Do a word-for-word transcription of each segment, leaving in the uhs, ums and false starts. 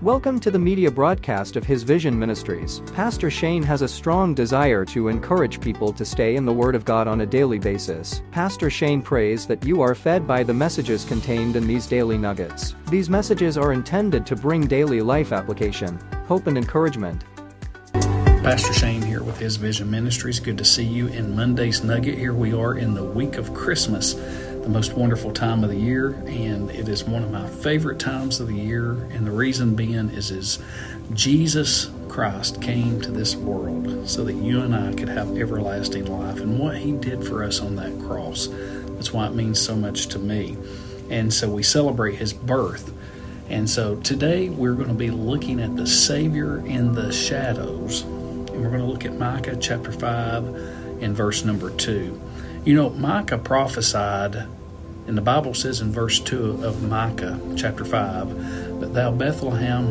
Welcome to the media broadcast of His Vision Ministries. Pastor Shane has a strong desire to encourage people to stay in the Word of God on a daily basis. Pastor Shane prays that you are fed by the messages contained in these daily nuggets. These messages are intended to bring daily life application, hope and encouragement. Pastor Shane here with His Vision Ministries. Good to see you in Monday's Nugget. Here we are in the week of Christmas, the most wonderful time of the year, and it is one of my favorite times of the year, and the reason being is, is Jesus Christ came to this world so that you and I could have everlasting life, and what He did for us on that cross. That's why it means so much to me. And so we celebrate His birth. And so today we're going to be looking at the Savior in the shadows. And we're going to look at Micah chapter five and verse number two. You know, Micah prophesied, and the Bible says in verse two of Micah chapter five, "But thou Bethlehem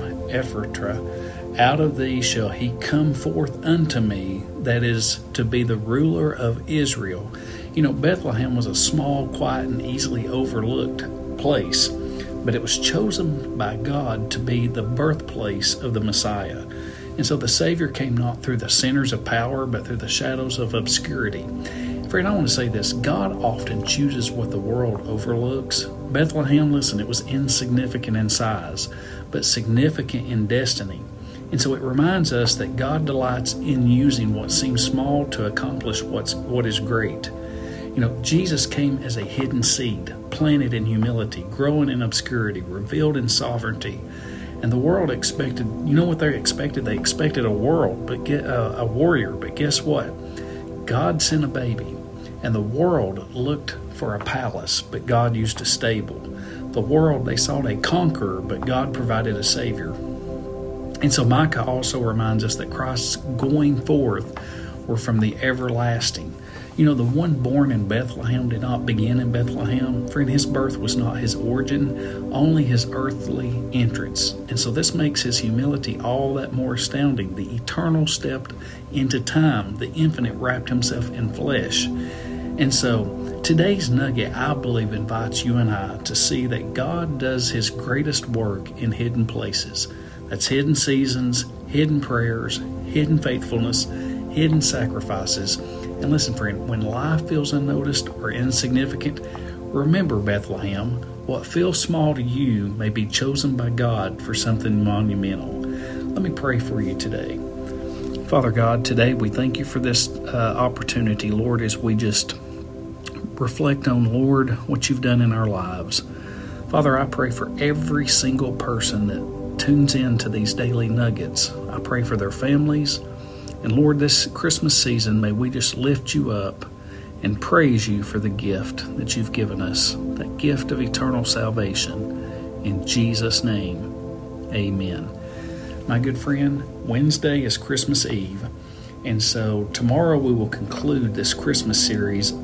Ephratah, out of thee shall he come forth unto me, that is to be the ruler of Israel." You know, Bethlehem was a small, quiet, and easily overlooked place, but it was chosen by God to be the birthplace of the Messiah. And so the Savior came not through the centers of power, but through the shadows of obscurity. Friend, I want to say this. God often chooses what the world overlooks. Bethlehem, listen, it was insignificant in size, but significant in destiny. And so it reminds us that God delights in using what seems small to accomplish what's, what is great. You know, Jesus came as a hidden seed, planted in humility, growing in obscurity, revealed in sovereignty. And the world expected, you know what they expected? They expected a world, but get uh, a warrior. But guess what? God sent a baby, and the world looked for a palace, but God used a stable. The world, they sought a conqueror, but God provided a savior. And so Micah also reminds us that Christ's going forth were from the everlasting. You know, the one born in Bethlehem did not begin in Bethlehem. Friend, His birth was not His origin, only His earthly entrance. And so this makes His humility all that more astounding. The eternal stepped into time. The infinite wrapped Himself in flesh. And so today's nugget, I believe, invites you and I to see that God does His greatest work in hidden places. That's hidden seasons, hidden prayers, hidden faithfulness, hidden sacrifices. And listen, friend, when life feels unnoticed or insignificant, remember, Bethlehem, what feels small to you may be chosen by God for something monumental. Let me pray for you today. Father God, today we thank you for this uh, opportunity, Lord, as we just reflect on, Lord, what you've done in our lives. Father, I pray for every single person that tunes in to these daily nuggets. I pray for their families. And Lord, this Christmas season, may we just lift you up and praise you for the gift that you've given us, that gift of eternal salvation. In Jesus' name, amen. My good friend, Wednesday is Christmas Eve, and so tomorrow we will conclude this Christmas series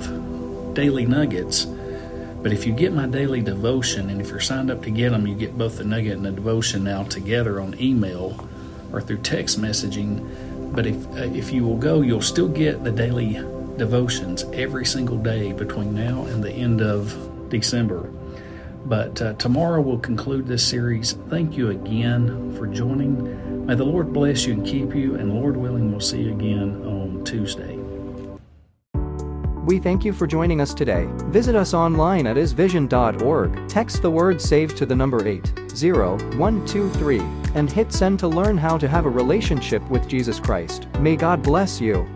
of daily nuggets. But if you get my daily devotion, and if you're signed up to get them, you get both the nugget and the devotion now together on email or through text messaging. But if uh, if you will go, you'll still get the daily devotions every single day between now and the end of December. But uh, tomorrow we'll conclude this series. Thank you again for joining. May the Lord bless you and keep you, and Lord willing, we'll see you again on Tuesday. We thank you for joining us today. Visit us online at his vision dot org. Text the word SAVE to the number eight zero one two three and hit send to learn how to have a relationship with Jesus Christ. May God bless you.